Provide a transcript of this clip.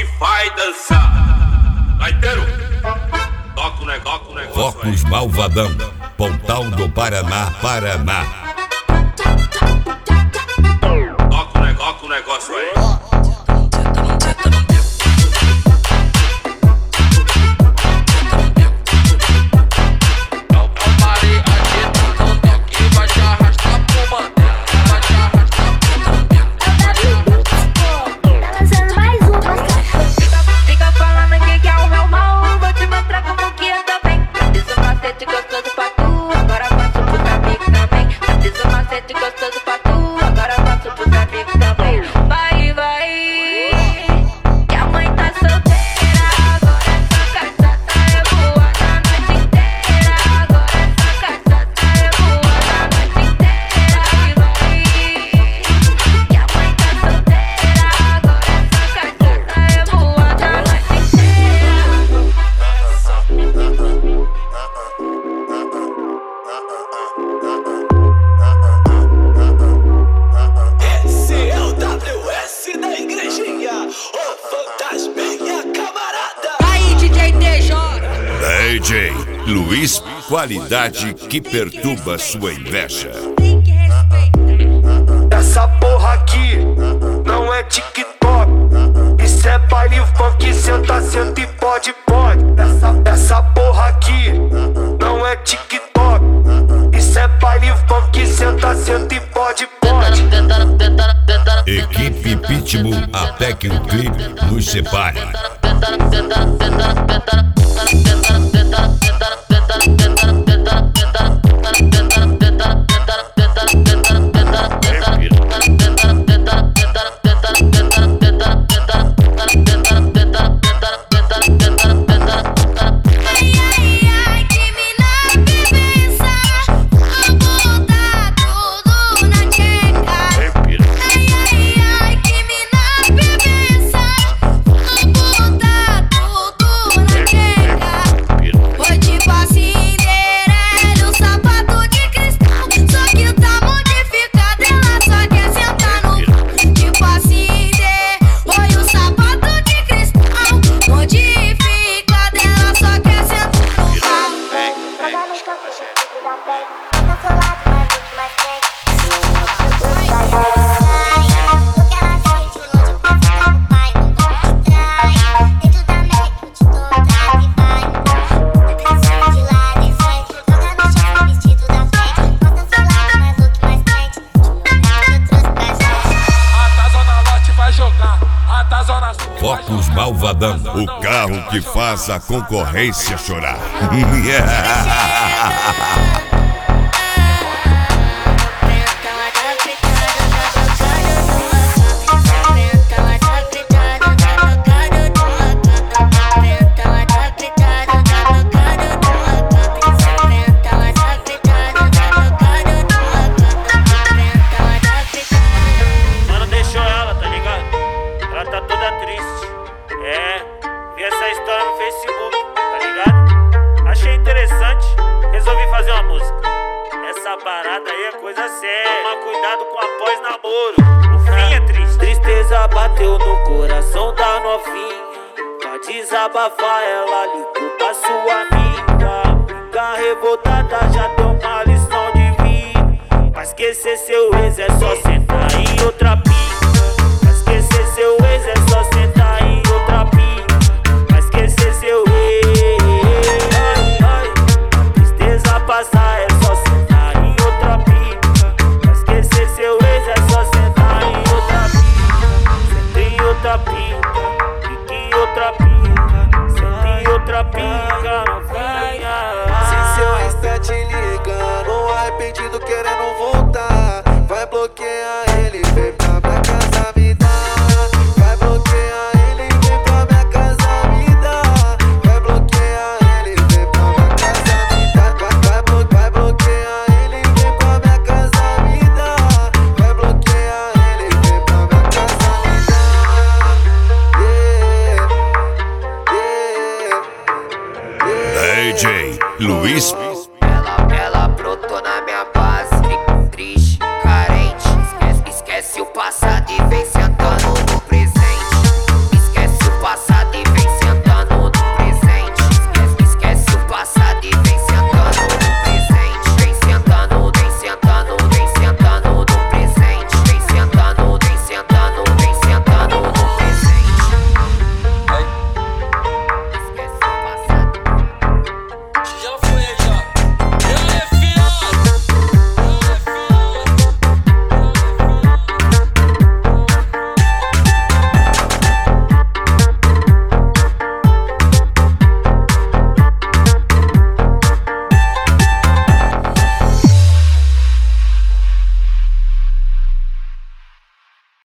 e vai dançar. Gaiteiro, toca o negócio. Focos Malvadão, Pontal do Paraná, Paraná. Toca o negócio aí. DJ Luiz, qualidade que perturba sua inveja. Essa porra aqui não é TikTok, isso é baile funk, senta e pode. Essa porra aqui não é TikTok, isso é baile funk, senta e pode. Equipe Pitbull, até que o clipe nos separe. Focos Malvadão, o carro que faz a concorrência chorar. Essa história no Facebook, tá ligado? Achei interessante, resolvi fazer uma música. Essa parada aí é coisa séria. Toma cuidado com a pós-namoro, o fim é triste. Tristeza bateu no coração da novinha. Pra desabafar ela ligou pra sua amiga. Fica revoltada, já deu uma lição de vida. Pra esquecer seu ex é só sentar em outra pica. Pra esquecer seu ex é só sentar em outra pica. Seu tristeza passar é só sentar em outra pica. Pra esquecer seu ex é só sentar em outra pica. Senta em outra pica, fica em outra pica. Senta em outra pica, novinha. Se seu ex tá te ligando, arrependido querendo voltar, vai bloquear ele, vem pra minha casa me dar. Vai bloquear ele, vem pra minha casa me dar. Vai bloquear ele, vem pra minha casa me dar. Vai bloquear ele, vem pra minha casa me dar. Vai bloquear ele, vem pra minha casa me dar. DJ Luiz. Ela brotou na minha base, triste, carente. Esquece o passado e vem sentando.